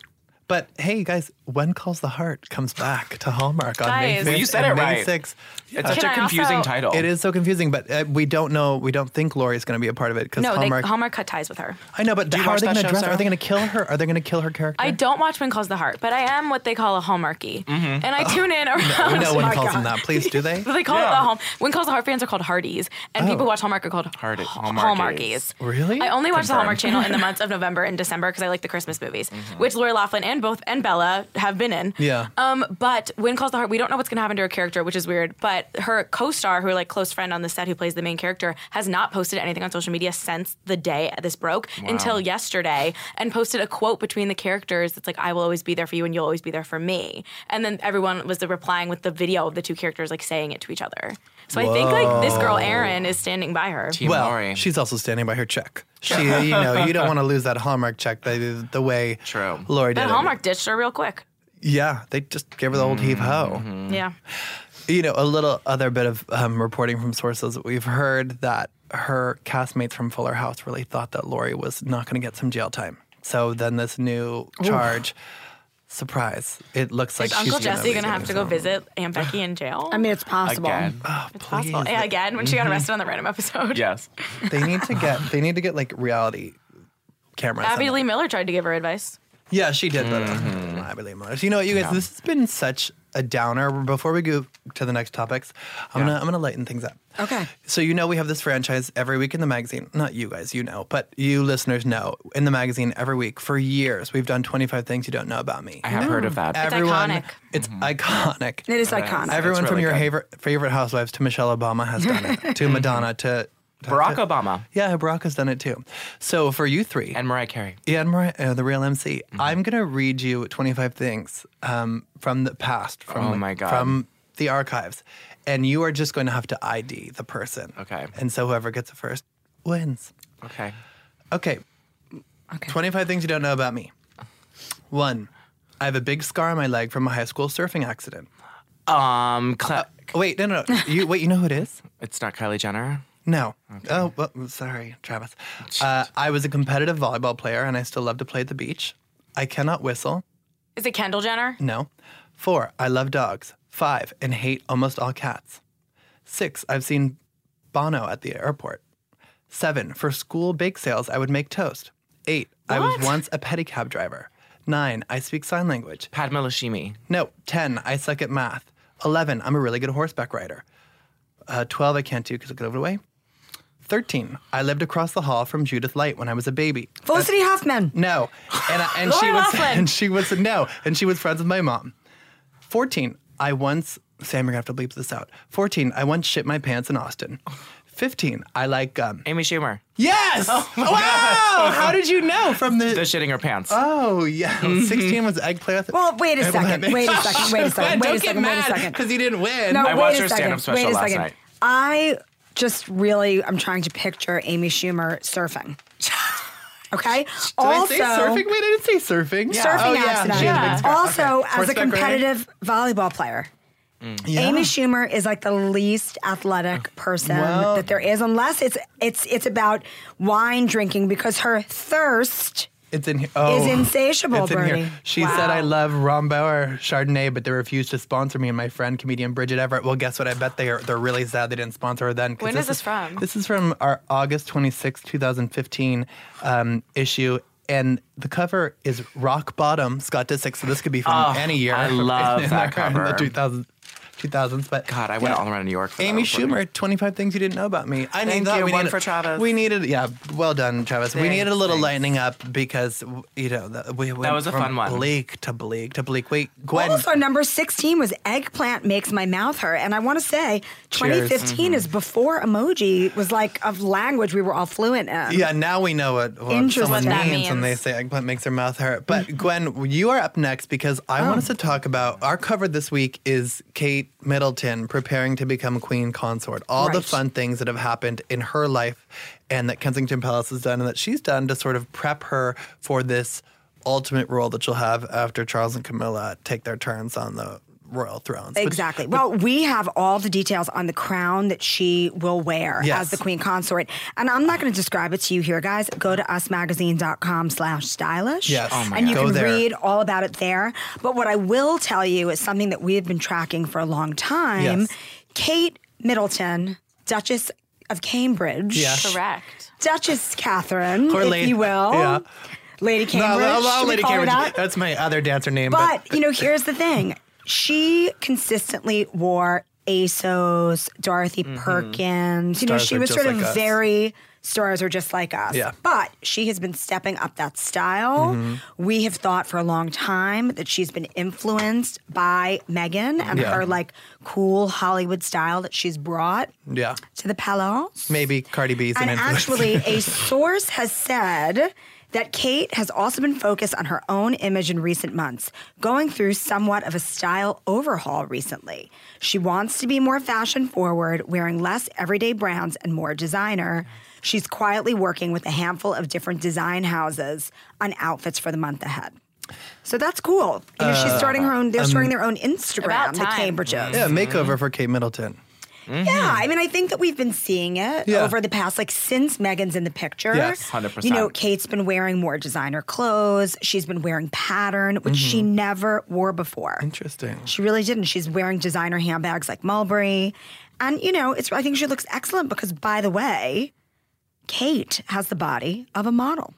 But hey, guys, When Calls the Heart comes back to Hallmark on May Guys. fifth You said and it May right. sixth. It's Yeah. such Can a I confusing also- title. It is so confusing, but uh, we don't know. We don't think Lori's going to be a part of it because No, Hallmark. they, Hallmark cut ties with her. I know, but you how are watch they that going to show, address? Sarah? Are they going to kill her? Are they going to kill her character? I don't watch When Calls the Heart, but I am what they call a Hallmarky. And I tune in around. we know When my Calls God. them that. Please, do they? They call it Yeah. the Hall. When Calls the Heart fans are called Hardies, and people who watch Hallmark are called Hardy- Hall- Hallmarkies. Hallmarkies. Really? I only watch the Hallmark Confirmed. channel in the months of November and December because I like the Christmas movies, which Lori Loughlin and both and Bella have been in. Yeah. Um, but When Calls the Heart, we don't know what's going to happen to her character, which is weird. But her co-star, her like close friend on the set who plays the main character, has not posted anything on social media since the day this broke until yesterday, and posted a quote between the characters that's like, "I will always be there for you, and you'll always be there for me." And then everyone was replying with the video of the two characters like saying it to each other. So I think like this girl Erin is standing by her. Team Well, Lori. she's also standing by her check. She, you know, you don't want to lose that Hallmark check the, the way True. Lori did. But it. Hallmark ditched her real quick. Yeah, they just gave her the old heave ho. Yeah. You know, a little other bit of um, reporting from sources. We've heard that her castmates from Fuller House really thought that Lori was not going to get some jail time. So then this new charge, surprise, it looks like Is she's Uncle Jesse going to have to go visit Aunt Becky in jail? I mean, it's possible. Again. it's possible. Yeah, again, when she got arrested on the random episode. Yes. They need to get. They need to get like reality cameras. Abby on Lee them. Miller tried to give her advice. Yeah, she did. But Mm-hmm. uh, Abby Lee Miller. You know what, you guys? This has been such a downer. Before we go to the next topics, I'm gonna I'm gonna lighten things up. Okay. So you know we have this franchise every week in the magazine. Not you guys, you know, but you listeners know in the magazine every week for years we've done twenty-five things you don't know about me. I have heard of that. Everyone, iconic. It's iconic. It is iconic. Everyone It's from really your good. favorite favorite housewives to Michelle Obama has done it. To Madonna to, to Barack to- Obama Yeah, Barack has done it too. So for you three, and Mariah Carey. yeah, and Mariah, uh, the real M C. I'm gonna read you twenty-five things um, from the past, from Oh the, my God. from the archives, and you are just going to have to I D the person. Okay. And so whoever gets it first wins. Okay. Okay. Okay. twenty-five things you don't know about me. One, I have a big scar on my leg from a high school surfing accident. Um, Cla- Oh, wait, no, no, no. You wait. You know who it is? it's not Kylie Jenner. No. Oh, well, sorry, Travis. Uh, I was a competitive volleyball player, and I still love to play at the beach. I cannot whistle. Is it Kendall Jenner? No. Four, I love dogs. Five, and hate almost all cats. Six, I've seen Bono at the airport. Seven, for school bake sales, I would make toast. Eight, I was What? once a pedicab driver. Nine, I speak sign language. Padma Lashimi. No. Ten, I suck at math. Eleven, I'm a really good horseback rider. Uh, Twelve, I can't do because I give it away. Thirteen, I lived across the hall from Judith Light when I was a baby. Felicity Huffman. No, and I, and she Lori was Loughlin. and she was no, and she was friends with my mom. Fourteen, I once Sam, you're gonna have to bleep this out. Fourteen, I once shit my pants in Austin. Fifteen, I like um. Amy Schumer. Yes! wow! How did you know from the? The shitting her pants. oh yeah, sixteen was eggplant. Well, wait a second. Wait a second. Wait a second. Wait a second. Wait a second. because he didn't win. No, I wait watched a her second. stand-up special Wait a last second. night. I just really, I'm trying to picture Amy Schumer surfing. Okay. Did also, I say surfing? Wait, I didn't say surfing. surfing oh, yeah. accident. She has a big scar. Also, Okay. as a Horseback riding? competitive volleyball player. Yeah. Amy Schumer is like the least athletic person Well- that there is, unless it's it's it's about wine drinking because her thirst It's in here. Oh, is insatiable, it's in Bernie. here. She Wow. said, I love Rombauer Chardonnay, but they refused to sponsor me and my friend, comedian Bridget Everett. Well, guess what? I bet they are, they're really sad they didn't sponsor her then. 'cause When is this from? This is from our August twenty-sixth, twenty fifteen um, issue. And the cover is Rock Bottom, Scott Disick. So this could be from Oh, any year. I love in that the, In cover. the two thousands. two thousands, but God, I went all around New York for Amy that one. Schumer, twenty-five things you didn't know about me. I Thank thought you. we One needed, for Travis. We needed, yeah, well done, Travis. we Thanks, needed a little thanks. lightening up because you know the, we went was a from fun one. bleak to bleak to bleak. Wait, Gwen. Also, number sixteen was eggplant makes my mouth hurt. And I want to say twenty fifteen Mm-hmm. is before emoji was like of language we were all fluent in. Yeah, now we know what, what Interesting. someone What that means when they means. say eggplant makes their mouth hurt. But Gwen, you are up next because I want us to talk about our cover this week is Kate Middleton preparing to become queen consort. All the Right. fun things that have happened in her life and that Kensington Palace has done and that she's done to sort of prep her for this ultimate role that she'll have after Charles and Camilla take their turns on the royal thrones. But- Exactly. Well, we have all the details on the crown that she will wear Yes. as the queen consort. And I'm not going to describe it to you here, guys. Go to usmagazine.com slash stylish. Yes. Oh my and you God. Go can there. read all about it there. But what I will tell you is something that we have been tracking for a long time. Yes. Kate Middleton, Duchess of Cambridge. Yes. Correct. Duchess Catherine, Or if Lady- you will. yeah. Lady No, Cambridge. no, no, should we Lady call her Cambridge. that? That's my other dancer name. But, you know, here's the thing. She consistently wore ASOS, Dorothy Perkins. You know, Stars she are was just sort like of us. very stars are just like us. Yeah. But she has been stepping up that style. Mm-hmm. We have thought for a long time that she's been influenced by Meghan and Yeah. her like cool Hollywood style that she's brought yeah. to the palace. Maybe Cardi B's an And influence. actually, a source has said that Kate has also been focused on her own image in recent months, going through somewhat of a style overhaul recently. She wants to be more fashion forward, wearing less everyday brands and more designer. She's quietly working with a handful of different design houses on outfits for the month ahead. So that's cool. You know, she's starting her own. They're starting their own Instagram, About the time. Cambridges. yeah, makeover for Kate Middleton. Yeah, I mean, I think that we've been seeing it Yeah. over the past, like, since Meghan's in the picture. Yes, one hundred percent. You know, Kate's been wearing more designer clothes. She's been wearing pattern, which she never wore before. Interesting. She really didn't. She's wearing designer handbags like Mulberry. And, you know, it's. I think she looks excellent because, by the way, Kate has the body of a model.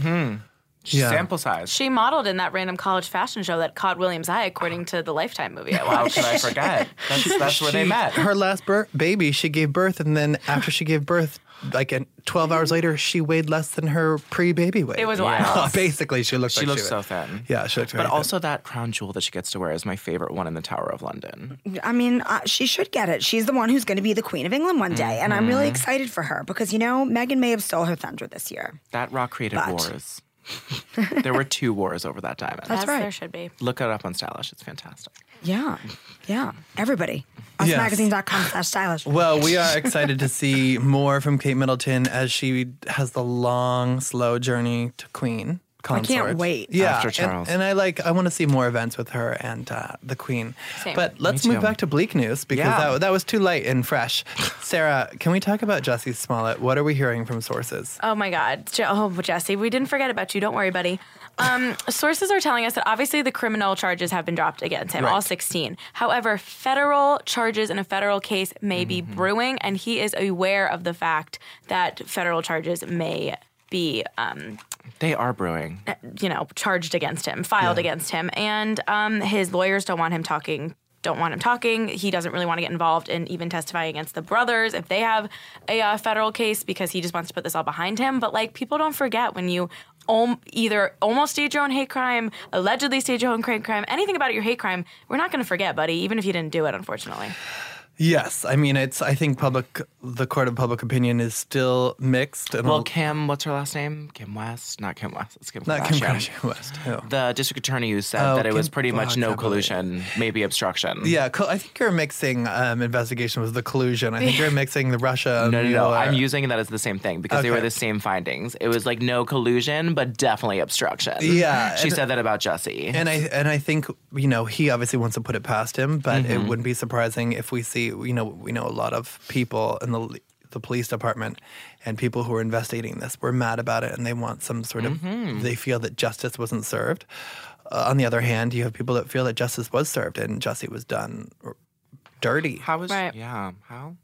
Yeah. Sample size. She modeled in that random college fashion show that caught William's eye, according to the Lifetime movie I How watched. could I forget? That's, that's where they She- met. Her last bir- baby, she gave birth, and then after she gave birth, like an- twelve hours later, she weighed less than her pre-baby weight. It was Yeah. wild. Basically, she looked She like looks she so was- thin. Yeah, she looked very But thin. also that crown jewel that she gets to wear is my favorite one in the Tower of London. I mean, uh, she should get it. She's the one who's going to be the Queen of England one day. And I'm really excited for her because, you know, Meghan may have stole her thunder this year. That rock created But- wars. There were two wars over that time. That's As right. there should be. Look it up on Stylish. It's fantastic. Yeah. Yeah. Everybody. Yes. Usmagazine.com slash stylish. Well, we are excited to see more from Kate Middleton as she has the long, slow journey to Queen consort. can't wait. Yeah, After and- Charles. And, I like. I want to see more events with her and uh, the Queen. Same. But let's Me move too. back to bleak news because Yeah. that, that was too light and fresh. Sarah, can we talk about Jussie Smollett? What are we hearing from sources? Oh my God. Je- Oh, Jesse, we didn't forget about you. Don't worry, buddy. Um, sources are telling us that obviously the criminal charges have been dropped against him, Right. all sixteen. However, federal charges in a federal case may be brewing, and he is aware of the fact that federal charges may be um, They are brewing. you know, charged against him, filed Yeah. against him, and um, his lawyers don't want him talking. Don't want him talking. He doesn't really want to get involved in even testifying against the brothers if they have a uh, federal case because he just wants to put this all behind him. But like, people don't forget when you om- either almost stage your own hate crime, allegedly stage your own hate crime, anything about your hate crime, we're not going to forget, buddy, even if you didn't do it, unfortunately. Yes, I mean it's. I think public, the court of public opinion is still mixed. And Well, Kim, what's her last name? Kim West? Not Kim West. It's Kim not Kim Kardashian. Kardashian West. Who? The district attorney who said Oh, that it was Kim pretty much Fox, no I believe. collusion, maybe obstruction. Yeah, co- I think you're mixing um, investigation with the collusion. I think you're mixing the Russia. No, no, no. Mueller. I'm using that as the same thing because they were Okay. the same findings. It was like no collusion, but definitely obstruction. Yeah, She and- said that about Jussie. And I and I think you know he obviously wants to put it past him, but Mm-hmm. it wouldn't be surprising if we see you know we know a lot of people in the the police department and people who are investigating this were mad about it and they want some sort of Mm-hmm. they feel that justice wasn't served. Uh, on the other hand, you have people that feel that justice was served and Jussie was done r- dirty. How was Right. Yeah. How?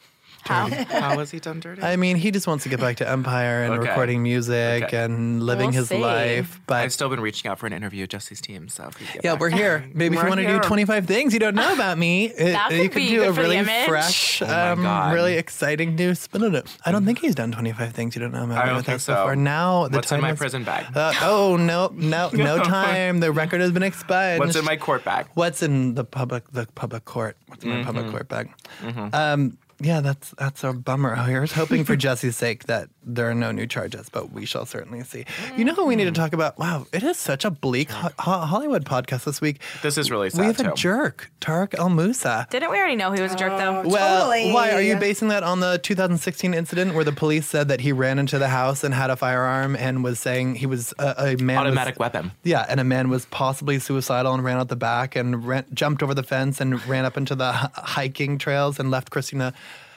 How? How was he done dirty? I mean, he just wants to get back to Empire and Okay. recording music Okay. and living We'll his see. life. But I've still been reaching out for an interview with Jussie's team, so if we get yeah, back we're to here. me. Maybe if you We're want to here. do twenty-five things you don't know about me, it- That you could could be do good a for the really image. fresh, Oh my um, God. really exciting new spin on it. I don't think he's done twenty-five things you don't know about I me don't with think us so. before. Now the What's time in my is- prison bag? Uh, oh no, no, no time. The record has been expunged. What's in my court bag? What's in the public the public court? What's in my public court bag? Um, Yeah, that's that's a bummer. Here's hoping for Jesse's sake that there are no new charges, but we shall certainly see. You know who we need to talk about? Wow, it is such a bleak ho- ho- Hollywood podcast this week. This is really sad, We have too. a jerk, Tarek El Moussa. Didn't we already know he was a jerk, though? Well, Totally. why? Are you basing that on the two thousand sixteen incident where the police said that he ran into the house and had a firearm and was saying he was a, a man Automatic was, weapon. Yeah, and a man was possibly suicidal and ran out the back and ran, jumped over the fence and ran up into the h- hiking trails and left Christina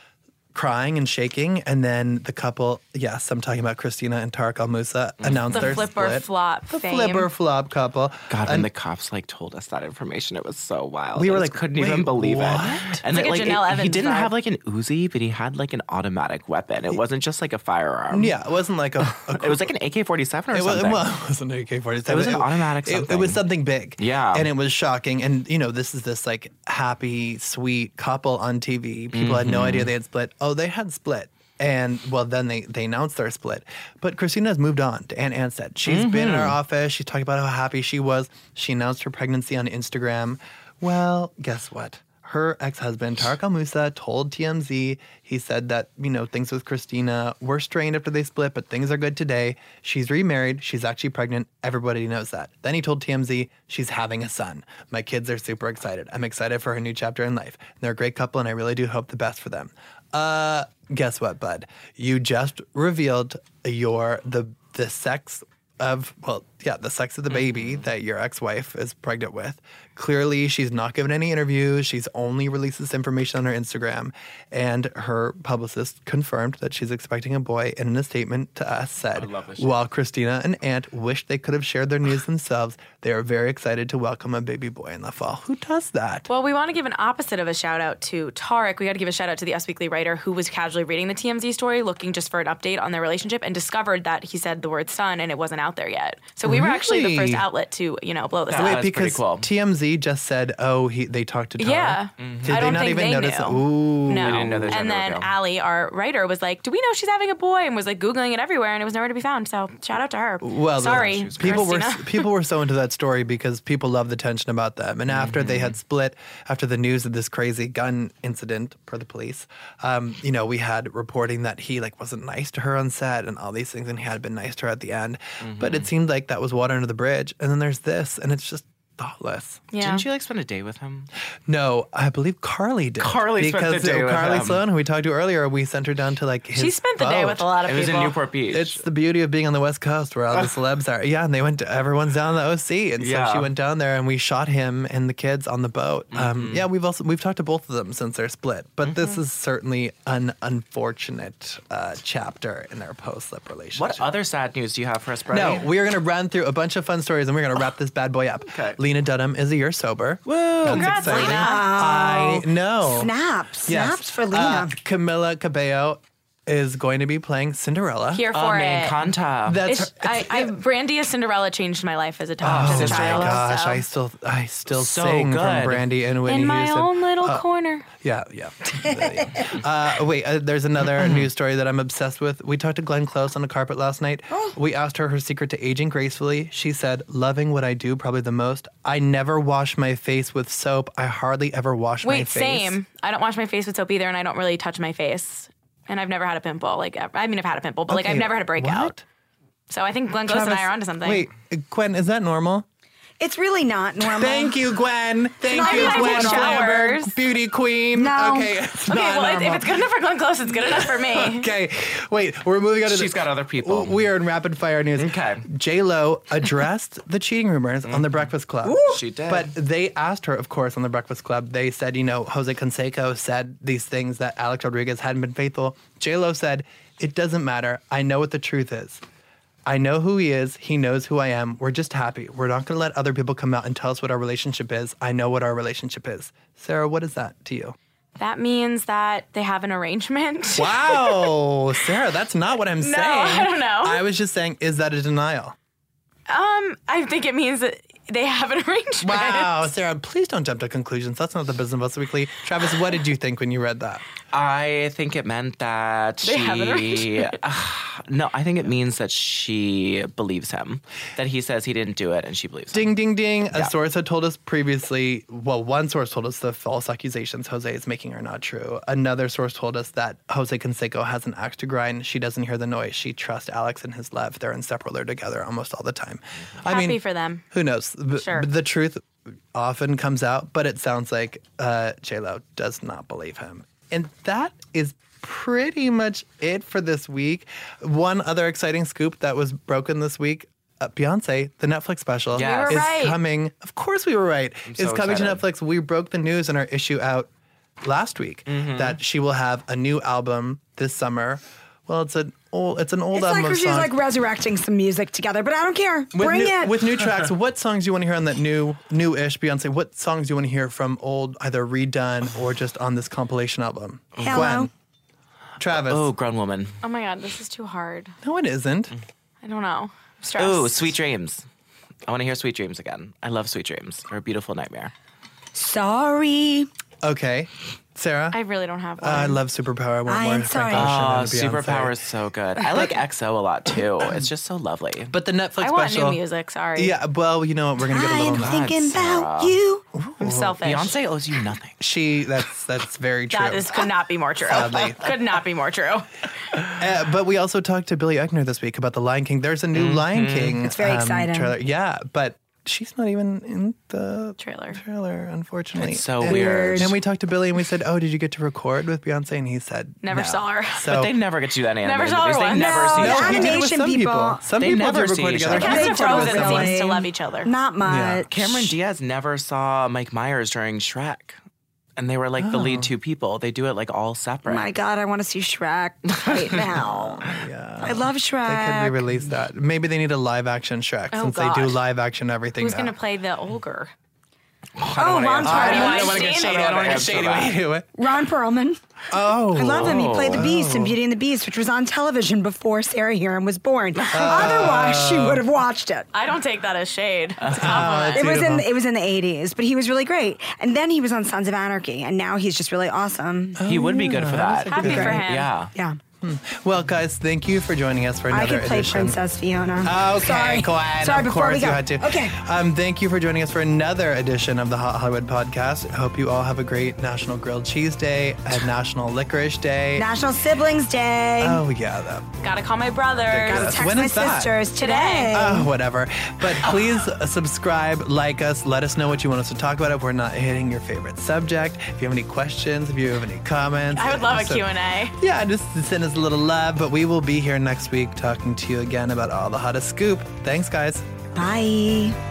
crying and shaking, and then the couple, yes, I'm talking about Christina and Tarek El Moussa, announced The their flip or split. flop The fame. flip or flop couple. God, when And- the cops like told us that information, it was so wild. We I were just like, couldn't "Wait, even believe what?" it. And It's like it, a like, Janelle it- he Evans didn't vibe. have like an Uzi, but he had like an automatic weapon. It wasn't just like a firearm. Yeah, it wasn't like a. a It was like an A K forty-seven or It was, something. well, it wasn't an A K forty-seven. It was an automatic It, it something. was something big. Yeah. And it was shocking. And, you know, this is this like happy, sweet couple on T V. People had no idea they had split. Oh, they had split. And, well, then they, they announced their split. But Christina has moved on to Aunt Anstead. She's been in our office. She's talking about how happy she was. She announced her pregnancy on Instagram. Well, guess what? Her ex-husband, Tarek El Moussa, told T M Z, he said that, you know, things with Christina were strained after they split, but things are good today. She's remarried. She's actually pregnant. Everybody knows that. Then he told T M Z, she's having a son. My kids are super excited. I'm excited for her new chapter in life. They're a great couple, and I really do hope the best for them. Uh, guess what, bud? You just revealed your, the, the sex of, well, yeah, the sex of the baby that your ex-wife is pregnant with. Clearly, she's not given any interviews. She's only released this information on her Instagram. And her publicist confirmed that she's expecting a boy, and in a statement to us said, love this shit. while Christina and Aunt wished they could have shared their news themselves, they are very excited to welcome a baby boy in the fall. Who does that? Well, we want to give an opposite of a shout out to Tarek. We got to give a shout out to the Us Weekly writer who was casually reading the T M Z story, looking just for an update on their relationship, and discovered that he said the word son and it wasn't out there yet. So we were actually the first Really? outlet to, you know, blow this That up. Wait, was pretty because cool. T M Z just said, oh, he they talked to Tara. Yeah. Did I they don't not think even they notice knew. that? Ooh. No. We didn't know the and gender then reveal. Allie, our writer, was like, do we know she's having a boy? And was like Googling it everywhere, and it was nowhere to be found. So shout out to her. Well, Sorry, the- people Christina. were people were so into that story because people love the tension about them. And after they had split, after the news of this crazy gun incident, per the police, um, you know, we had reporting that he like wasn't nice to her on set and all these things, and he had been nice to her at the end. But it seemed like that was water under the bridge. And then there's this, and it's just thoughtless. Yeah. Didn't you like spend a day with him? No, I believe Carly did. Carly spent the because day with Carly him. Sloan, who we talked to earlier, we sent her down to like his She spent the day boat. with a lot of It was people. in Newport Beach. It's the beauty of being on the West Coast where all the celebs are. Yeah, and they went to, everyone's down the O C. And so Yeah. she went down there and we shot him and the kids on the boat. Um, yeah, we've also, we've talked to both of them since they're split, but this is certainly an unfortunate uh, chapter in their post-slip relationship. What other sad news do you have for us, Brady? No, we are going to run through a bunch of fun stories and we're going to wrap this bad boy up. Okay. Lena Dunham is a year sober. Woo! That's Congrats, exciting. Lena. I know. Snaps. Yes. Snaps for Uh, Lena. Camila Cabello is going to be playing Cinderella. Here Oh, for man, it. Kanta. That's It's, her- I, I, Brandy as Cinderella changed my life as a, top, Oh as a my child. gosh, so. I still I still So sing from good. Brandy and Whitney In my Houston. own little Uh, corner. Yeah, yeah. uh, wait, uh, there's another news story that I'm obsessed with. We talked to Glenn Close on the carpet last night. We asked her her secret to aging gracefully. She said, loving what I do probably the most. I never wash my face with soap. I hardly ever wash my Wait, face. same. I don't wash my face with soap either, and I don't really touch my face. And I've never had a pimple. Like, ever. I mean, I've had a pimple, but like, Okay, I've never had a breakout. what? So I think Glenn Close and I Travis, are onto something. Wait, uh, Gwen, is that normal? It's really not normal. Thank you, Gwen. Thank not you, that I Gwen take showers. Flamberg, beauty queen. No. Okay, it's Okay, not well, if- normal. if it's good enough for Glenn Close, it's good enough for me. Okay, wait, we're moving on to She's the, got other people. We are in rapid fire news. Okay. J Lo addressed the cheating rumors on The Breakfast Club. She did. But they asked her, of course, on The Breakfast Club. They said, you know, Jose Canseco said these things that Alex Rodriguez hadn't been faithful. J Lo said, it doesn't matter. I know what the truth is. I know who he is. He knows who I am. We're just happy. We're not going to let other people come out and tell us what our relationship is. I know what our relationship is. Sarah, what is that to you? That means that they have an arrangement. Wow, Sarah, that's not what I'm saying. I don't know. I was just saying, is that a denial? Um, I think it means that they have an arrangement. Wow, Sarah, please don't jump to conclusions. That's not the Business Buzz Weekly. Travis, what did you think when you read that? I think it meant that They have an she. Uh, no, I think it means that she believes him. That he says he didn't do it, and she believes him. Ding, ding, ding. A Yeah. source had told us previously, well, one source told us the false accusations Jose is making are not true. Another source told us that Jose Canseco has an axe to grind. She doesn't hear the noise. She trusts Alex and his love. They're inseparable. They're together almost all the time. I Happy mean, for them. who knows? B- Sure. The truth often comes out, but it sounds like uh, J-Lo does not believe him. And that is pretty much it for this week. One other exciting scoop that was broken this week. Uh, Beyonce, the Netflix special, Yes. We is were right. coming. Of course we were right. so It's coming excited. to Netflix. We broke the news in our issue out last week Mm-hmm. that she will have a new album this summer. Well, it's an old, it's an old It's album like of she's songs. like resurrecting some music together, but I don't care. with Bring new, it. with new tracks. What songs do you want to hear on that new, new-ish Beyonce? What songs do you want to hear from old, either redone or just on this compilation album? Hello. Gwen, Travis. Oh, grown woman. Oh my God, this is too hard. No, it isn't. I don't know. I'm stressed. Oh, Sweet Dreams. I want to hear Sweet Dreams again. I love Sweet Dreams. Or A Beautiful Nightmare. Sorry. Okay, Sarah. I really don't have one. Uh, I love Superpower. I want I more am Frank sorry. Ocean Oh, and Beyonce. Superpower is so good. I like X O a lot too. It's just so lovely. But the Netflix I want special. new music. Sorry. Yeah, well, you know what? We're gonna get a I little. am on that. thinking Sarah. about you. I'm selfish. Beyonce owes you nothing. She. That's that's very true. That is could not be more true. Sadly. Could not be more true. Uh, but we also talked to Billy Eichner this week about the Lion King. There's a new Lion King. It's very exciting. Trailer. Yeah, but she's not even in the Trailer. Trailer, unfortunately. It's so And- weird. And we talked to Billy and we said, "Oh, did you get to record with Beyonce?" And he said, Never no. saw her. So But they never get to do that in Never animated saw her movies. They once. never No, see the each other. he did it with animation some people- people. Some They people never did see record each together. other. Cast They of Frozen totally- seems to love each other. Not much. Cameron Diaz never saw Mike Myers during Shrek. And they were like the lead two people. They do it like all separate. Oh my God, I want to see Shrek right now. Yeah. I love They could Shrek. re-release that. Maybe they need a live action Shrek Oh, since they do gosh. live action everything Who's now. gonna play the ogre? Oh, Ron I Perlman. don't wanna get shady. I don't wanna get shady. Anyway. Ron Perlman. Oh. I love him. He played the Beast in Beauty and the Beast, which was on television before Sarah Huron was born. Otherwise, she would have watched it. I don't take that as shade. It's a compliment. It was in Beautiful. it was in the eighties, but he was really great. And then he was on Sons of Anarchy, and now he's just really awesome. He would be good for that. Happy for him. Yeah. Yeah. Well, guys, thank you for joining us for I another could play edition. Princess Fiona. Okay, Sorry. Gwen. Sorry, of before course we go. you had to. Okay. Um, thank you for joining us for another edition of the Hot Hollywood Podcast. I hope you all have a great National Grilled Cheese Day and National Licorice Day. National Siblings Day. Oh yeah, that. Gotta call my brothers. Gotta Text when my is that? sisters today. Oh, whatever. But please uh, subscribe, like us, let us know what you want us to talk about if we're not hitting your favorite subject. If you have any questions, if you have any comments. I would love a so- Q and A. Yeah, just send us a little love. But we will be here next week talking to you again about all the hottest scoop. Thanks, guys. Bye.